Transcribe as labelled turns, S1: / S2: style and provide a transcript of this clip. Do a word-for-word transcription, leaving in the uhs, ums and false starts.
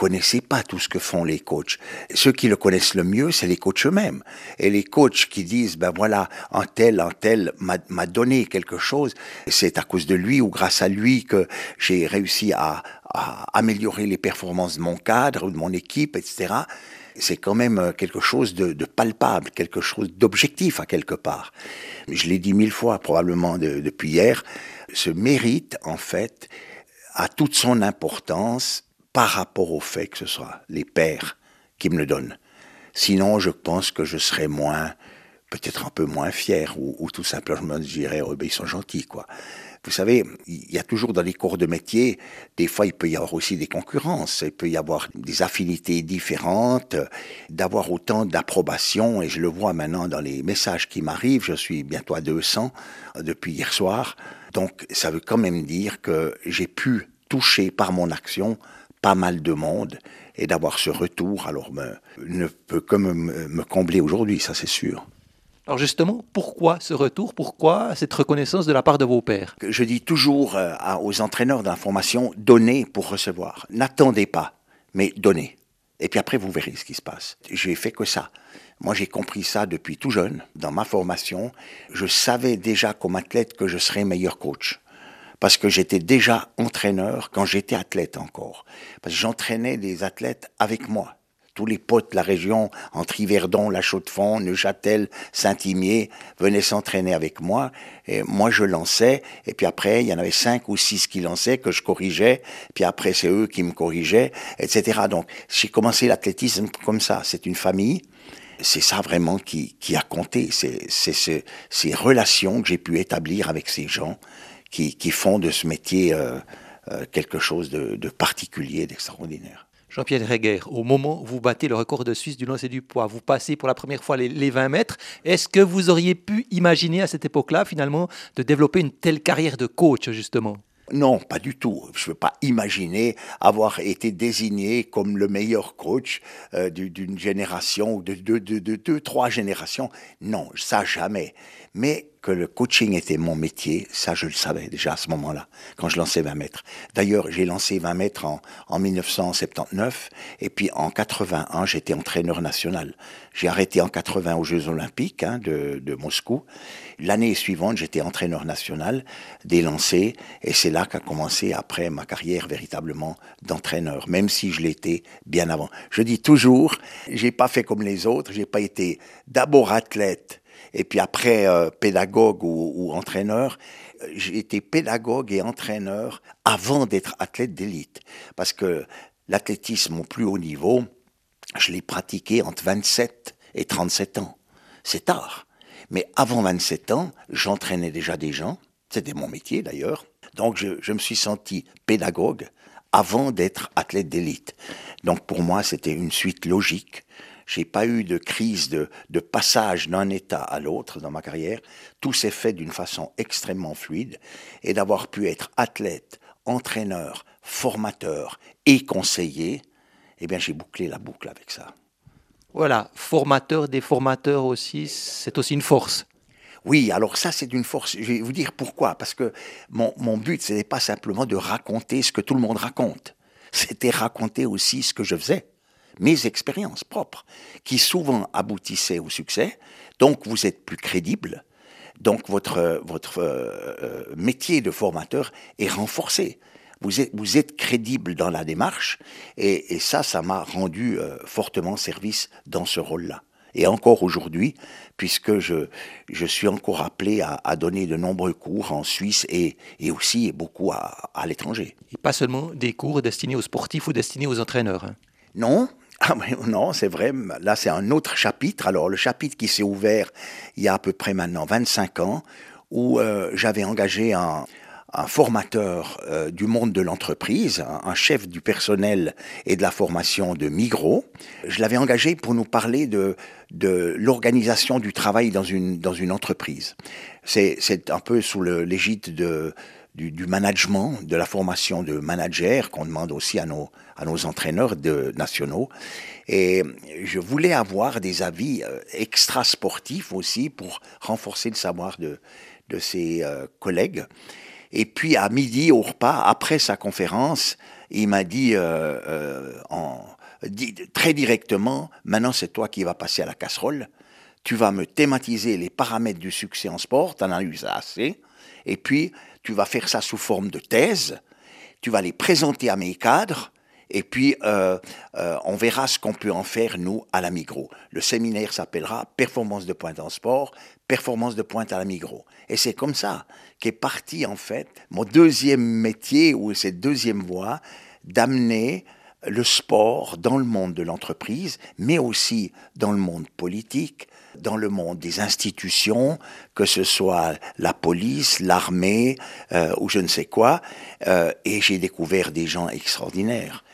S1: connaissez pas tout ce que font les coachs. Ceux qui le connaissent le mieux, c'est les coachs eux-mêmes. Et les coachs qui disent, ben voilà, un tel, un tel m'a, m'a donné quelque chose, c'est à cause de lui ou grâce à lui que j'ai réussi à, à améliorer les performances de mon cadre ou de mon équipe, et cetera. C'est quand même quelque chose de, de palpable, quelque chose d'objectif à quelque part. Je l'ai dit mille fois probablement de, depuis hier, ce mérite en fait a toute son importance par rapport au fait que ce soit les pairs qui me le donnent. Sinon, je pense que je serais moins, peut-être un peu moins fier, ou, ou tout simplement, je dirais, oh, ben, ils sont gentils, quoi. Vous savez, il y a toujours dans les cours de métier, des fois il peut y avoir aussi des concurrences, il peut y avoir des affinités différentes, d'avoir autant d'approbation, et je le vois maintenant dans les messages qui m'arrivent, je suis bientôt à deux cents depuis hier soir, donc ça veut quand même dire que j'ai pu toucher par mon action pas mal de monde, et d'avoir ce retour, alors me, ne peut que me, me combler aujourd'hui, ça c'est sûr.
S2: Alors justement, pourquoi ce retour? Pourquoi cette reconnaissance de la part de vos pairs?
S1: Je dis toujours euh, aux entraîneurs de la formation, donnez pour recevoir. N'attendez pas, mais donnez. Et puis après, vous verrez ce qui se passe. J'ai fait que ça. Moi, j'ai compris ça depuis tout jeune. Dans ma formation, je savais déjà comme athlète que je serais meilleur coach. Parce que j'étais déjà entraîneur quand j'étais athlète encore. Parce que j'entraînais des athlètes avec moi. Tous les potes de la région, entre Yverdon, La Chaux-de-Fonds, Neuchâtel, Saint-Imier, venaient s'entraîner avec moi. Et moi, je lançais. Et puis après, il y en avait cinq ou six qui lançaient, que je corrigeais. Puis après, c'est eux qui me corrigeaient, et cetera. Donc, j'ai commencé l'athlétisme comme ça. C'est une famille. C'est ça vraiment qui, qui a compté. C'est, c'est ce, ces relations que j'ai pu établir avec ces gens qui, qui font de ce métier euh, euh, quelque chose de, de particulier, d'extraordinaire.
S2: Jean-Pierre Reger, au moment où vous battez le record de Suisse du lancer du poids, vous passez pour la première fois les, les vingt mètres. Est-ce que vous auriez pu imaginer à cette époque-là, finalement, de développer une telle carrière de coach, justement ?
S1: Non, pas du tout. Je ne veux pas imaginer avoir été désigné comme le meilleur coach euh, d'une génération ou de deux, de, de, de, trois générations. Non, ça jamais. Mais que le coaching était mon métier, ça je le savais déjà à ce moment-là, quand je lançais vingt mètres. D'ailleurs, j'ai lancé vingt mètres en, en mille neuf cent soixante-dix-neuf, et puis en quatre-vingt-un, j'étais entraîneur national. J'ai arrêté en quatre-vingts aux Jeux Olympiques hein, de, de Moscou. L'année suivante, j'étais entraîneur national des lancers, et c'est là qu'a commencé après ma carrière véritablement d'entraîneur, même si je l'étais bien avant. Je dis toujours, j'ai pas fait comme les autres, j'ai pas été d'abord athlète, et puis après euh, pédagogue ou, ou entraîneur. J'ai été pédagogue et entraîneur avant d'être athlète d'élite. Parce que l'athlétisme au plus haut niveau, je l'ai pratiqué entre vingt-sept et trente-sept ans. C'est tard. Mais avant vingt-sept ans, j'entraînais déjà des gens. C'était mon métier d'ailleurs. Donc je, je me suis senti pédagogue avant d'être athlète d'élite. Donc pour moi, c'était une suite logique. J'ai pas eu de crise de, de passage d'un état à l'autre dans ma carrière. Tout s'est fait d'une façon extrêmement fluide. Et d'avoir pu être athlète, entraîneur, formateur et conseiller, eh bien j'ai bouclé la boucle avec ça.
S2: Voilà, formateur des formateurs aussi, c'est aussi une force.
S1: Oui, alors ça c'est une force. Je vais vous dire pourquoi. Parce que mon, mon but, ce n'est pas simplement de raconter ce que tout le monde raconte. C'était raconter aussi ce que je faisais. Mes expériences propres, qui souvent aboutissaient au succès. Donc, vous êtes plus crédible. Donc, votre, votre euh, métier de formateur est renforcé. Vous êtes, vous êtes crédible dans la démarche. Et, et ça, ça m'a rendu euh, fortement service dans ce rôle-là. Et encore aujourd'hui, puisque je, je suis encore appelé à, à donner de nombreux cours en Suisse et, et aussi beaucoup à, à l'étranger.
S2: Et pas seulement des cours destinés aux sportifs ou destinés aux entraîneurs. Hein.
S1: Non, ah, non, c'est vrai, là c'est un autre chapitre. Alors le chapitre qui s'est ouvert il y a à peu près maintenant vingt-cinq ans, où euh, j'avais engagé un, un formateur euh, du monde de l'entreprise, un, un chef du personnel et de la formation de Migros. Je l'avais engagé pour nous parler de, de l'organisation du travail dans une, dans une entreprise. C'est, c'est un peu sous le, l'égide de... Du, du management, de la formation de managers qu'on demande aussi à nos, à nos entraîneurs de, nationaux. Et je voulais avoir des avis euh, extra-sportifs aussi pour renforcer le savoir de, de ses euh, collègues. Et puis à midi, au repas, après sa conférence, il m'a dit euh, euh, en, dit très directement, maintenant c'est toi qui vas passer à la casserole, tu vas me thématiser les paramètres du succès en sport, tu en as eu ça assez, et puis tu vas faire ça sous forme de thèse, tu vas les présenter à mes cadres, et puis euh, euh, on verra ce qu'on peut en faire, nous, à la Migros. Le séminaire s'appellera « Performance de pointe en sport, performance de pointe à la Migros ». Et c'est comme ça qu'est parti, en fait, mon deuxième métier, ou cette deuxième voie, d'amener le sport dans le monde de l'entreprise, mais aussi dans le monde politique, dans le monde des institutions, que ce soit la police, l'armée euh, ou je ne sais quoi. Euh, et j'ai découvert des gens extraordinaires.